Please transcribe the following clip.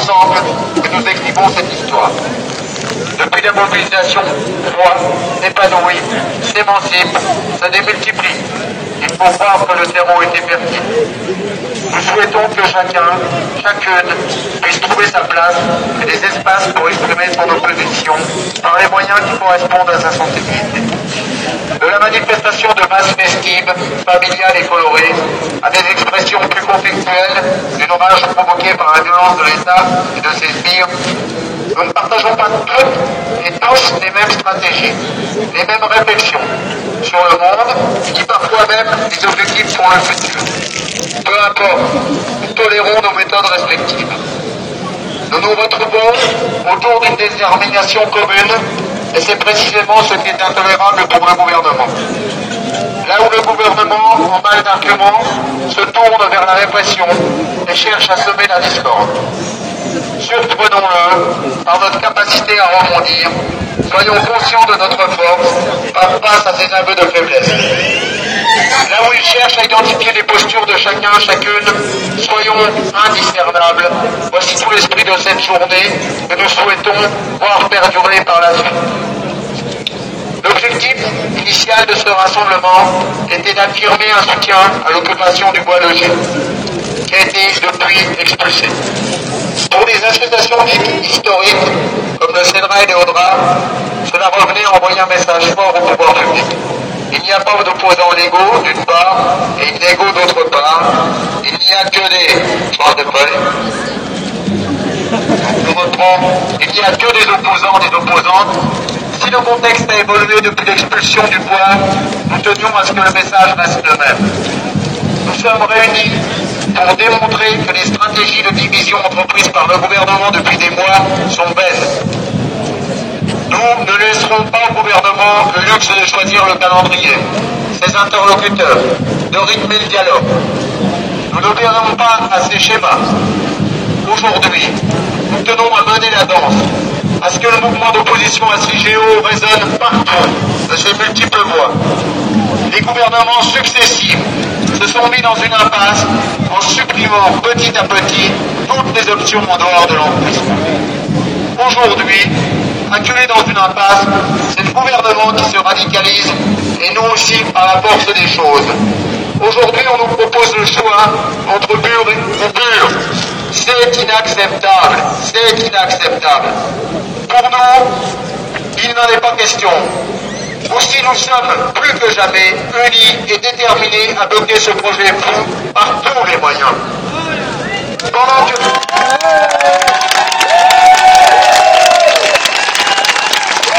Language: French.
ensemble que nous écrivons cette histoire. Depuis la mobilisation, croît, s'épanouit, s'émancipe, se démultiplie. Il faut croire que le terreau était fertile. Nous souhaitons que chacun, chacune, puisse trouver sa place et des espaces pour exprimer son opposition par les moyens qui correspondent à sa sensibilité. De la manifestation de masse festive, familiale et colorée, à des expressions plus conflictuelles, d'une hommage provoqué par la violence de l'État et de ses sbires, nous ne partageons pas toutes et tous les mêmes stratégies, les mêmes réflexions sur le monde, qui parfois même des objectifs pour le futur. Peu importe, nous tolérons nos méthodes respectives. Nous nous retrouvons autour d'une détermination commune, et c'est précisément ce qui est intolérable pour le gouvernement. Là où le gouvernement, en mal d'arguments, se tourne vers la répression et cherche à semer la discorde. Surprenons-le par notre capacité à rebondir. Soyons conscients de notre force face à ces aveux de faiblesse. Là où il cherche à identifier les postures de chacun, chacune, soyons indiscernables. Voici tout l'esprit de cette journée que nous souhaitons voir perdurer par la suite. L'objectif initial de ce rassemblement était d'affirmer un soutien à l'occupation du bois logé, qui a été depuis expulsé. Pour des associations dites historiques, comme le CEDRA et les AUDRA, cela revenait à envoyer un message fort au pouvoir public. Il n'y a pas d'opposants légaux, d'une part, et illégaux, d'autre part. Il n'y a que des... Je parle de près. Je reprends. Il n'y a que des opposants, des opposantes. Si le contexte a évolué depuis l'expulsion du bois, nous tenions à ce que le message reste le même. Nous sommes réunis pour démontrer que les stratégies de division entreprises par le gouvernement depuis des mois sont vaines. Nous ne laisserons pas au gouvernement le luxe de choisir le calendrier, ses interlocuteurs, de rythmer le dialogue. Nous n'obéirons pas à ces schémas. Aujourd'hui, nous tenons à mener la danse, à ce que le mouvement d'opposition à CIGEO résonne partout de ses multiples voix. Les gouvernements successifs se sont mis dans une impasse en supprimant petit à petit toutes les options en dehors de l'emprise. Aujourd'hui, acculé dans une impasse, c'est le gouvernement qui se radicalise et nous aussi par la force des choses. Aujourd'hui, on nous propose le choix entre mur ou mur. C'est inacceptable. C'est inacceptable. Pour nous, il n'en est pas question. Aussi, nous sommes plus que jamais unis et déterminés à bloquer ce projet fou par tous les moyens. Pendant que